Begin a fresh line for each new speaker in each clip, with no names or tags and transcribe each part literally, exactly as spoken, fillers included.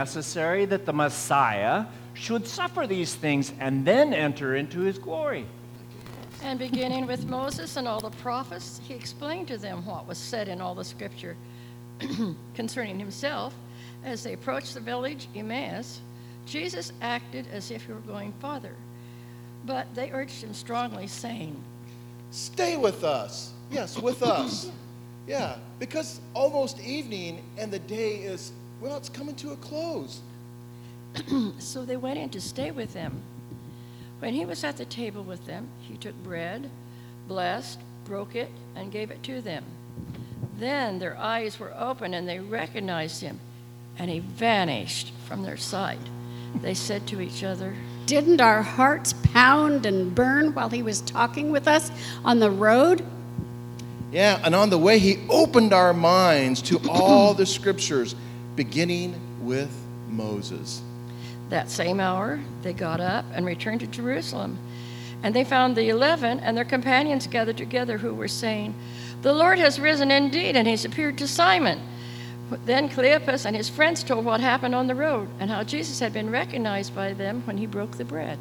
necessary that the Messiah should suffer these things and then enter into his glory.
And beginning with Moses and all the prophets, he explained to them what was said in all the scripture concerning himself. As they approached the village Emmaus, Jesus acted as if he were going farther. But they urged him strongly, saying,
Stay with us. Yes, with us. Yeah, because almost evening and the day is, well, it's coming to a close.
So they went in to stay with them. When he was at the table with them, he took bread, blessed, broke it, and gave it to them. Then their eyes were opened and they recognized him, and he vanished from their sight. They said to each other,
Didn't our hearts pound and burn while he was talking with us on the road?
Yeah, and on the way, he opened our minds to all the scriptures, beginning with Moses.
That same hour, they got up and returned to Jerusalem. And they found the eleven and their companions gathered together, who were saying, The Lord has risen indeed, and he's appeared to Simon. Then Cleopas and his friends told what happened on the road and how Jesus had been recognized by them when he broke the bread.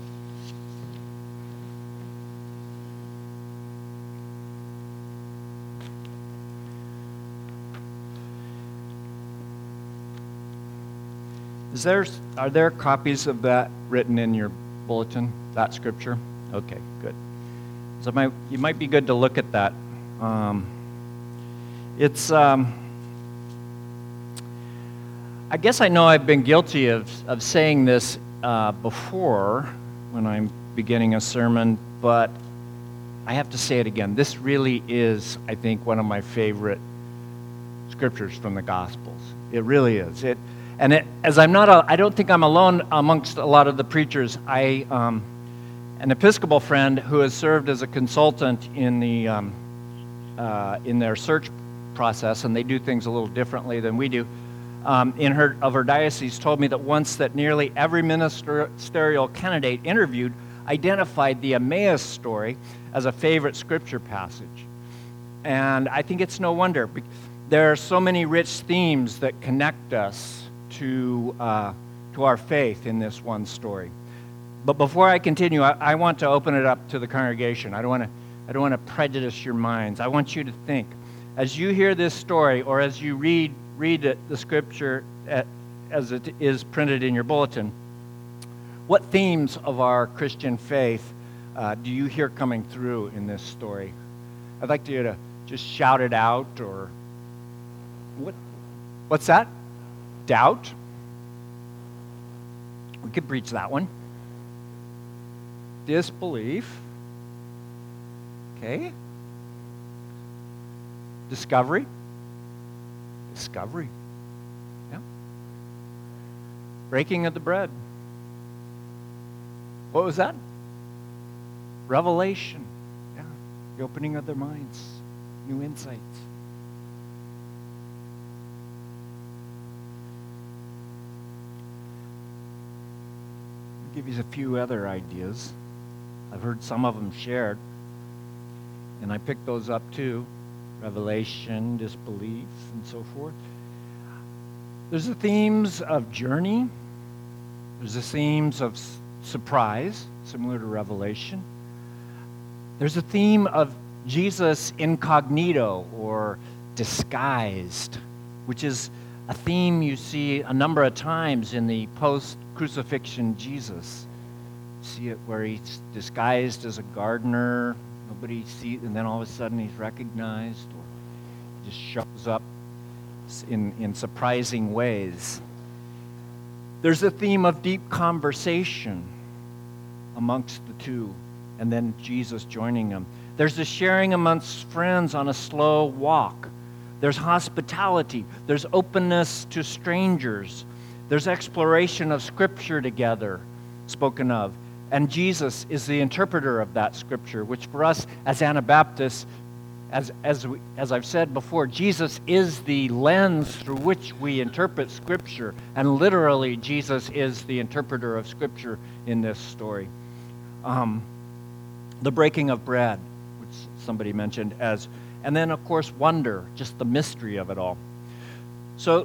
Is there, are there copies of that written in your bulletin, that scripture? Okay, good. So my, you might be good to look at that. Um, it's, um, I guess I know I've been guilty of, of saying this uh, before when I'm beginning a sermon, but I have to say it again. This really is, I think, one of my favorite scriptures from the Gospels. It really is. It, and it, as I'm not, a, I don't think I'm alone amongst a lot of the preachers. I, um, an Episcopal friend who has served as a consultant in the um, uh, in their search process, and they do things a little differently than we do. Um, in her of her diocese, told me that once that nearly every ministerial candidate interviewed identified the Emmaus story as a favorite scripture passage, and I think it's no wonder. There are so many rich themes that connect us to uh, to our faith in this one story. But before I continue, I, I want to open it up to the congregation. I don't want to I don't want to prejudice your minds. I want you to think, as you hear this story, or as you read read it, the scripture at, as it is printed in your bulletin, what themes of our Christian faith uh, do you hear coming through in this story? I'd like you to just shout it out, or what? What's that? Doubt. We could preach that one. Disbelief. Okay. Discovery. Discovery. Yeah. Breaking of the bread. What was that? Revelation. Yeah. The opening of their minds. New insights. I'll give you a few other ideas. I've heard some of them shared, and I picked those up too. Revelation, disbelief, and so forth. There's the themes of journey. There's the themes of s- surprise, similar to Revelation. There's a theme of Jesus incognito, or disguised, which is a theme you see a number of times in the post-crucifixion Jesus. You see it where he's disguised as a gardener. Nobody sees, and then all of a sudden he's recognized, or he just shows up in, in surprising ways. There's a theme of deep conversation amongst the two, and then Jesus joining them. There's the sharing amongst friends on a slow walk. There's hospitality. There's openness to strangers. There's exploration of Scripture together, spoken of. And Jesus is the interpreter of that Scripture, which for us as Anabaptists, as, as, we, as I've said before, Jesus is the lens through which we interpret Scripture. And literally, Jesus is the interpreter of Scripture in this story. Um, the breaking of bread, which somebody mentioned as, and then, of course, wonder, just the mystery of it all. So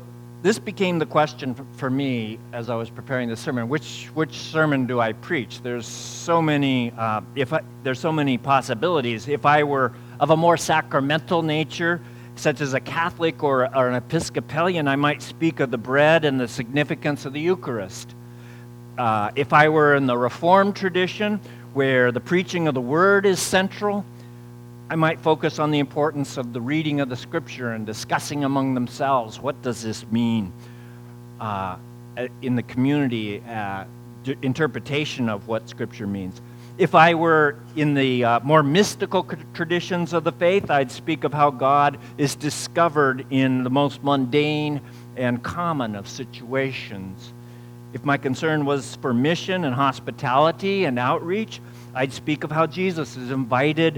this became the question f- for me as I was preparing the sermon. Which which sermon do I preach? There's so many. Uh, if I, there's so many possibilities. If I were of a more sacramental nature, such as a Catholic or, or an Episcopalian, I might speak of the bread and the significance of the Eucharist. Uh, if I were in the Reformed tradition, where the preaching of the Word is central, I might focus on the importance of the reading of the Scripture and discussing among themselves, what does this mean uh, in the community, uh, d- interpretation of what Scripture means. If I were in the uh, more mystical c- traditions of the faith, I'd speak of how God is discovered in the most mundane and common of situations. If my concern was for mission and hospitality and outreach, I'd speak of how Jesus is invited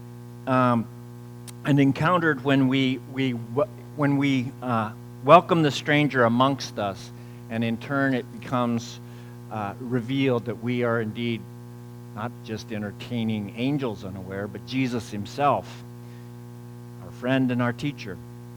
Um, and encountered when we we when we uh, welcome the stranger amongst us, and in turn it becomes uh, revealed that we are indeed not just entertaining angels unaware, but Jesus himself, our friend and our teacher.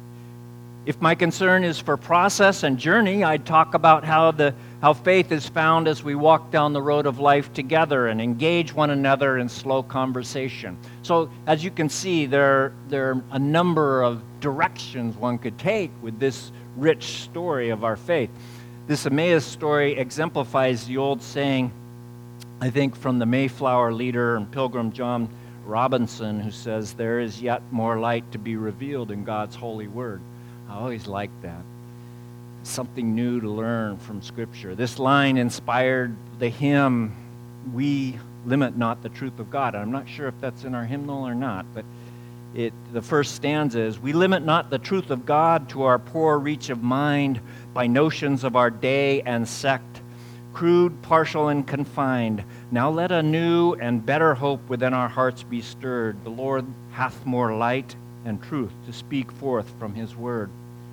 If my concern is for process and journey, I'd talk about how the how faith is found as we walk down the road of life together and engage one another in slow conversation. So, as you can see, there, there are a number of directions one could take with this rich story of our faith. This Emmaus story exemplifies the old saying, I think, from the Mayflower leader and pilgrim John Robinson, who says, "There is yet more light to be revealed in God's holy word." I always liked that. Something new to learn from Scripture. This line inspired the hymn, "We Limit Not the Truth of God." I'm not sure if that's in our hymnal or not, but it the first stanza is, "We limit not the truth of God to our poor reach of mind by notions of our day and sect, crude, partial, and confined. Now let a new and better hope within our hearts be stirred. The Lord hath more light and truth to speak forth from his word."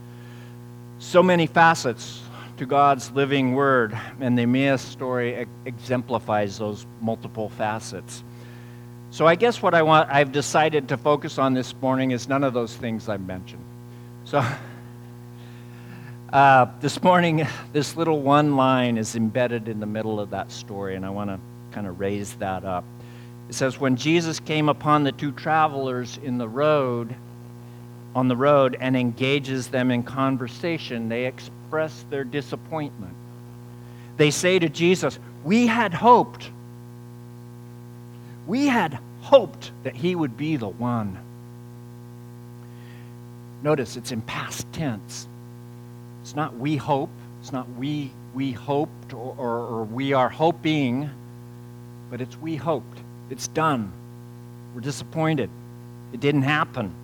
So many facets to God's living word, and the Emmaus story ex- exemplifies those multiple facets. So I guess what I want, I've decided to focus on this morning is none of those things I've mentioned. So uh, this morning, this little one line is embedded in the middle of that story, and I want to kind of raise that up. It says, when Jesus came upon the two travelers in the road, on the road and engages them in conversation, they express their disappointment. They say to Jesus, "We had hoped, we had hoped that he would be the one." Notice it's in past tense. It's not "we hope," it's not we we hoped or, or, or "we are hoping," but it's "we hoped." It's done. We're disappointed. It didn't happen.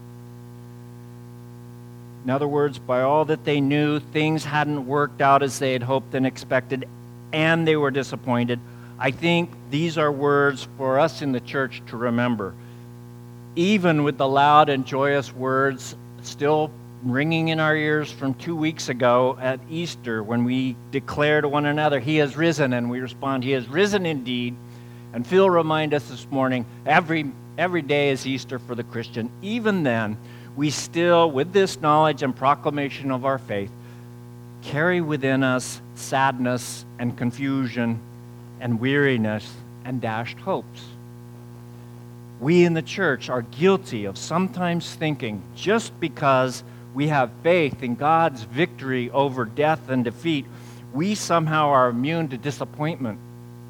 In other words, by all that they knew, things hadn't worked out as they had hoped and expected, and they were disappointed. I think these are words for us in the church to remember. Even with the loud and joyous words still ringing in our ears from two weeks ago at Easter, when we declare to one another, "He has risen," and we respond, "He has risen indeed." And Phil reminded us this morning, every, every day is Easter for the Christian. Even then, we still, with this knowledge and proclamation of our faith, carry within us sadness and confusion and weariness and dashed hopes. We in the church are guilty of sometimes thinking just because we have faith in God's victory over death and defeat, we somehow are immune to disappointment.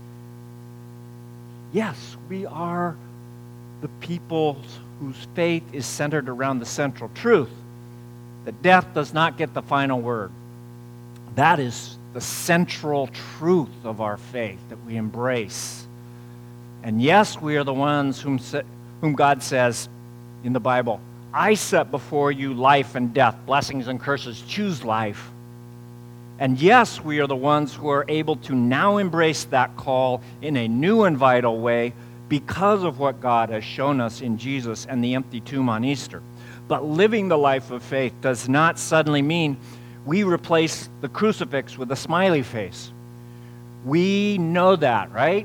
Yes, we are the people whose faith is centered around the central truth, that death does not get the final word. That is the central truth of our faith that we embrace. And yes, we are the ones whom, whom God says in the Bible, "I set before you life and death, blessings and curses. Choose life." And yes, we are the ones who are able to now embrace that call in a new and vital way, because of what God has shown us in Jesus and the empty tomb on Easter. But living the life of faith does not suddenly mean we replace the crucifix with a smiley face. We know that, right?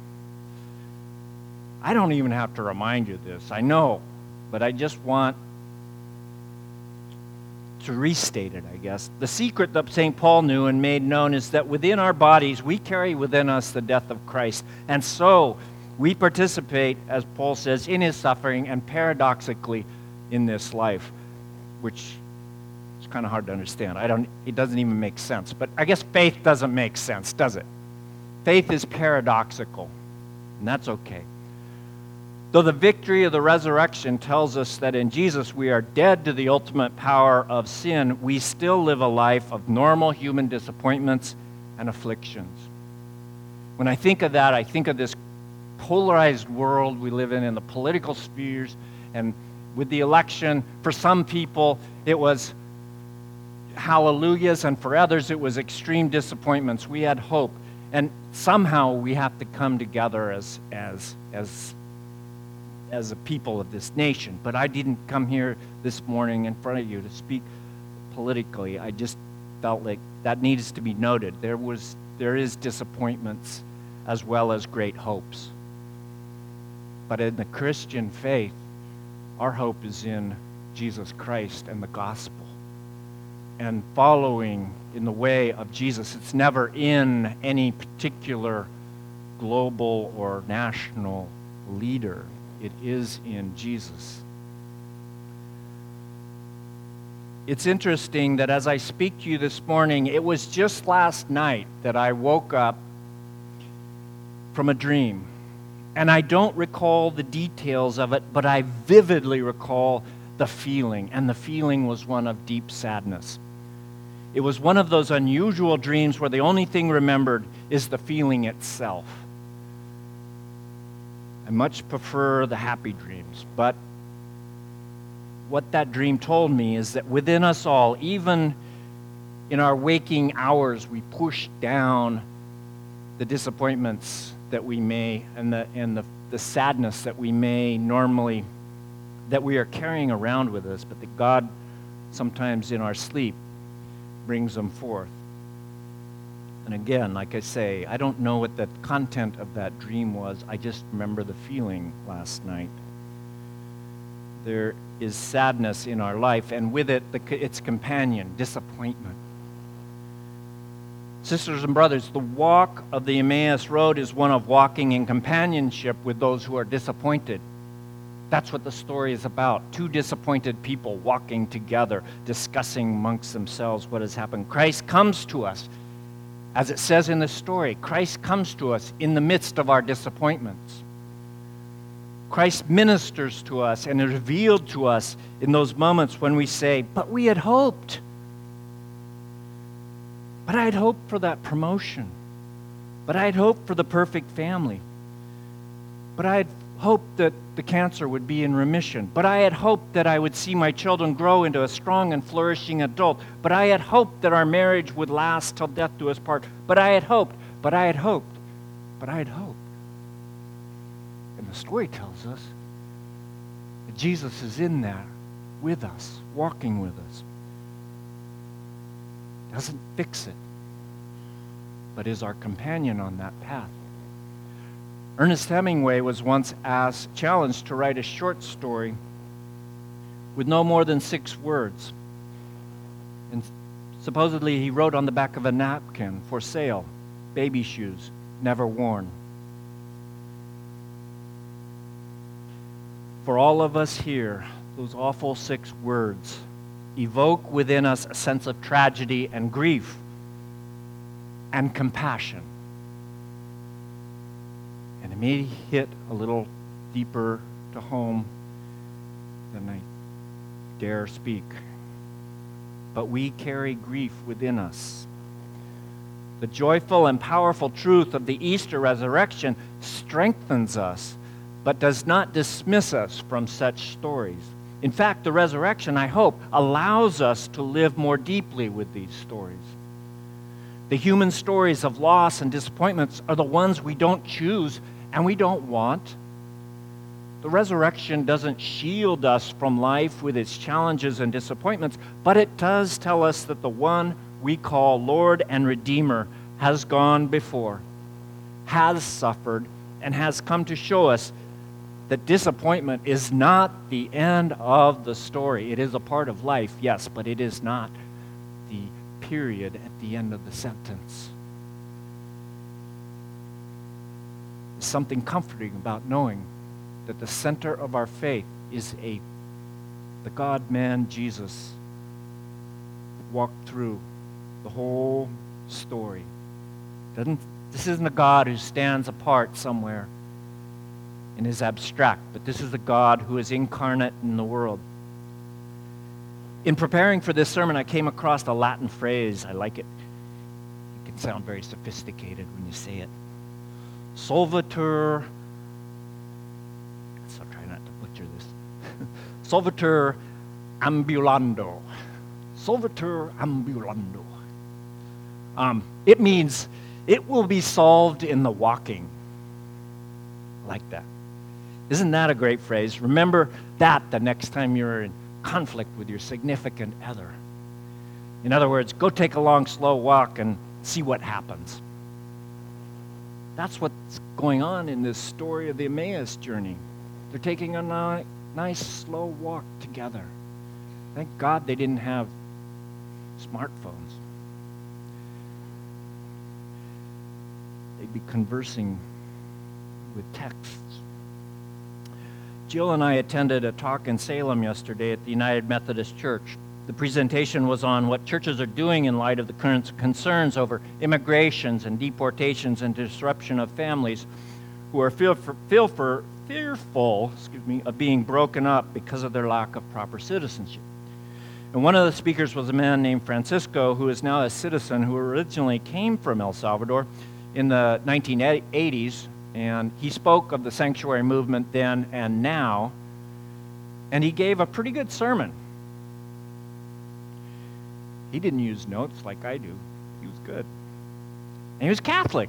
I don't even have to remind you this. I know, but I just want to restate it, I guess. The secret that Saint Paul knew and made known is that within our bodies, we carry within us the death of Christ. And so we participate, as Paul says, in his suffering and paradoxically in this life, which is kind of hard to understand. I don't, it doesn't even make sense. But I guess faith doesn't make sense, does it? Faith is paradoxical, and that's okay. Though the victory of the resurrection tells us that in Jesus we are dead to the ultimate power of sin, we still live a life of normal human disappointments and afflictions. When I think of that, I think of this polarized world we live in, in the political spheres, and with the election, for some people it was hallelujahs, and for others it was extreme disappointments. We had hope, and somehow we have to come together as as as as a people of this nation. But I didn't come here this morning in front of you to speak politically. I just felt like that needs to be noted. There was, there is disappointments as well as great hopes. But in the Christian faith, our hope is in Jesus Christ and the gospel. And following in the way of Jesus. It's never in any particular global or national leader. It is in Jesus. It's interesting that as I speak to you this morning, it was just last night that I woke up from a dream. And I don't recall the details of it, but I vividly recall the feeling. And the feeling was one of deep sadness. It was one of those unusual dreams where the only thing remembered is the feeling itself. I much prefer the happy dreams, but what that dream told me is that within us all, even in our waking hours, we push down the disappointments that we may, and the and the, the sadness that we may normally, that we are carrying around with us, but that God sometimes in our sleep brings them forth. And again, like I say, I don't know what the content of that dream was. I just remember the feeling last night. There is sadness in our life, and with it, the, its companion, disappointment. Sisters and brothers, the walk of the Emmaus Road is one of walking in companionship with those who are disappointed. That's what the story is about. Two disappointed people walking together, discussing amongst themselves what has happened. Christ comes to us. As it says in the story, Christ comes to us in the midst of our disappointments. Christ ministers to us and is revealed to us in those moments when we say, but we had hoped. But I had hoped for that promotion. But I had hoped for the perfect family. But I had hoped that the cancer would be in remission. But I had hoped that I would see my children grow into a strong and flourishing adult. But I had hoped that our marriage would last till death do us part. But I had hoped, but I had hoped, but I had hoped. And the story tells us that Jesus is in there with us, walking with us. Doesn't fix it, but is our companion on that path. Ernest Hemingway was once asked, challenged to write a short story with no more than six words. And supposedly he wrote on the back of a napkin, for sale, baby shoes, never worn. For all of us here, those awful six words evoke within us a sense of tragedy and grief and compassion. And it may hit a little deeper to home than I dare speak. But we carry grief within us. The joyful and powerful truth of the Easter resurrection strengthens us, but does not dismiss us from such stories. In fact, the resurrection, I hope, allows us to live more deeply with these stories. The human stories of loss and disappointments are the ones we don't choose and we don't want. The resurrection doesn't shield us from life with its challenges and disappointments, but it does tell us that the one we call Lord and Redeemer has gone before, has suffered, and has come to show us that disappointment is not the end of the story. It is a part of life, yes, but it is not the period at the end of the sentence. There's something comforting about knowing that the center of our faith is a the God-man Jesus walked through the whole story. Doesn't, this isn't a God who stands apart somewhere and is abstract, but this is a God who is incarnate in the world. In preparing for this sermon, I came across a Latin phrase. I like it. It can sound very sophisticated when you say it. Solvitur, so try not to butcher this. Solvitur ambulando. Solvitur ambulando. Um, it means it will be solved in the walking. I like that. Isn't that a great phrase? Remember that the next time you're in conflict with your significant other. In other words, go take a long, slow walk and see what happens. That's what's going on in this story of the Emmaus journey. They're taking a ni- nice, slow walk together. Thank God they didn't have smartphones. They'd be conversing with texts. Jill and I attended a talk in Salem yesterday at the United Methodist Church. The presentation was on what churches are doing in light of the current concerns over immigrations and deportations and disruption of families who are feel for, feel for, fearful excuse me, of being broken up because of their lack of proper citizenship. And one of the speakers was a man named Francisco, who is now a citizen who originally came from El Salvador in the nineteen eighties. And he spoke of the sanctuary movement then and now, and he gave a pretty good sermon. He didn't use notes like I do. He was good. And he was Catholic.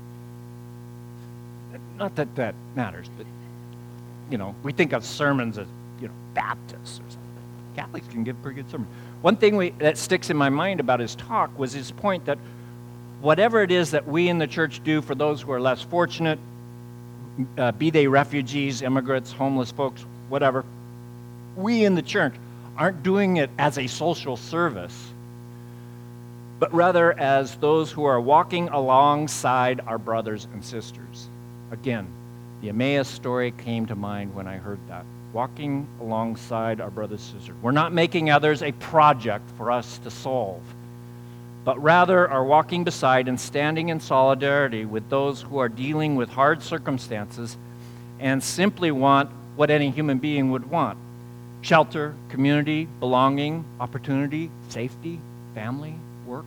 Not that that matters, but, you know, we think of sermons as, you know, Baptists or something. Catholics can give pretty good sermons. One thing we, that sticks in my mind about his talk was his point that whatever it is that we in the church do for those who are less fortunate, Uh, be they refugees, immigrants, homeless folks, whatever, we in the church aren't doing it as a social service, but rather as those who are walking alongside our brothers and sisters. Again, the Emmaus story came to mind when I heard that. Walking alongside our brothers and sisters. We're not making others a project for us to solve, but rather are walking beside and standing in solidarity with those who are dealing with hard circumstances and simply want what any human being would want: shelter, community, belonging, opportunity, safety, family, work.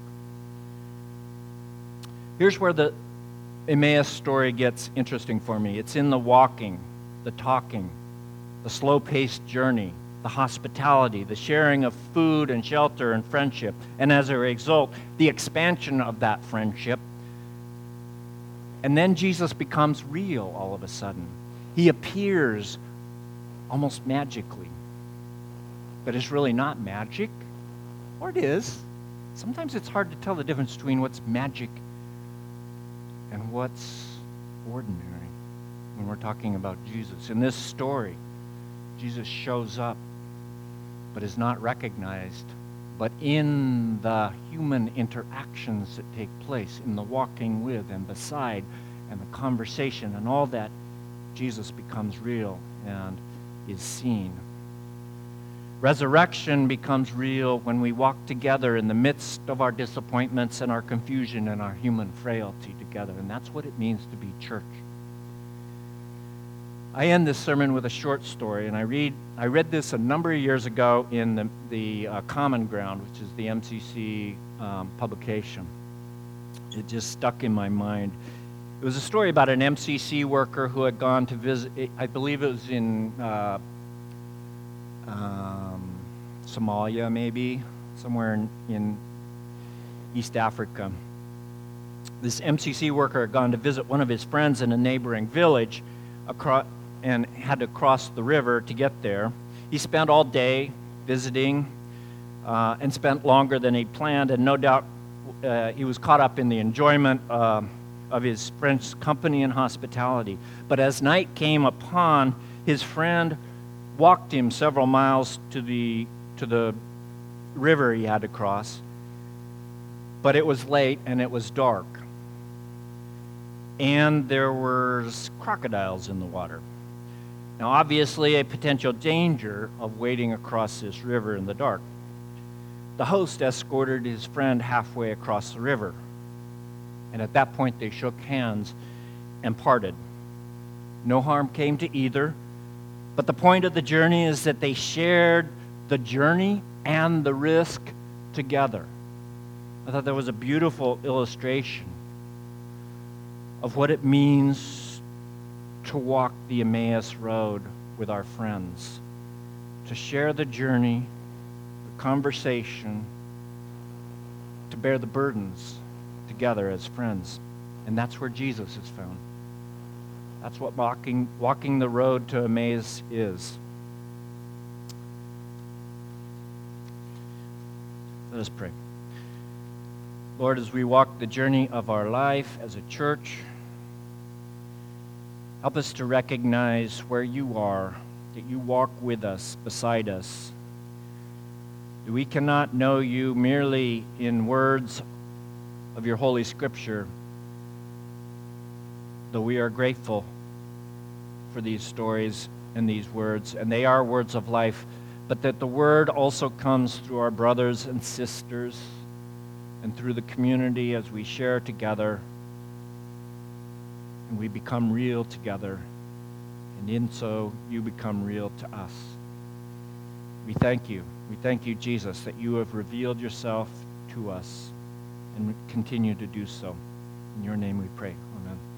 Here's where the Emmaus story gets interesting for me. It's in the walking, the talking, the slow-paced journey, the hospitality, the sharing of food and shelter and friendship, and as a result, the expansion of that friendship. And then Jesus becomes real all of a sudden. He appears almost magically. But it's really not magic, or it is. Sometimes it's hard to tell the difference between what's magic and what's ordinary when we're talking about Jesus. In this story, Jesus shows up but is not recognized. But in the human interactions that take place, in the walking with and beside and the conversation and all that, Jesus becomes real and is seen. Resurrection becomes real when we walk together in the midst of our disappointments and our confusion and our human frailty together. And that's what it means to be church. I end this sermon with a short story, and I read I read this a number of years ago in the, the uh, Common Ground, which is the M C C um, publication. It just stuck in my mind. It was a story about an M C C worker who had gone to visit, I believe it was in uh, um, Somalia, maybe, somewhere in, in East Africa. This M C C worker had gone to visit one of his friends in a neighboring village across, and had to cross the river to get there. He spent all day visiting uh, and spent longer than he planned, and no doubt uh, he was caught up in the enjoyment uh, of his friend's company and hospitality. But as night came upon his friend walked him several miles to the to the river he had to cross, but it was late and it was dark, and there were crocodiles in the water. Now, obviously, a potential danger of wading across this river in the dark. The host escorted his friend halfway across the river, and at that point they shook hands and parted. No harm came to either, but the point of the journey is that they shared the journey and the risk together. I thought that was a beautiful illustration of what it means to walk the Emmaus Road with our friends, to share the journey, the conversation, to bear the burdens together as friends. And that's where Jesus is found. That's what walking, walking the road to Emmaus is. Let us pray. Lord, as we walk the journey of our life as a church, help us to recognize where you are, that you walk with us, beside us. That we cannot know you merely in words of your Holy Scripture, though we are grateful for these stories and these words, and they are words of life, but that the word also comes through our brothers and sisters and through the community as we share together and we become real together, and in so you become real to us. We thank you. We thank you, Jesus, that you have revealed yourself to us and continue to do so. In your name we pray. Amen.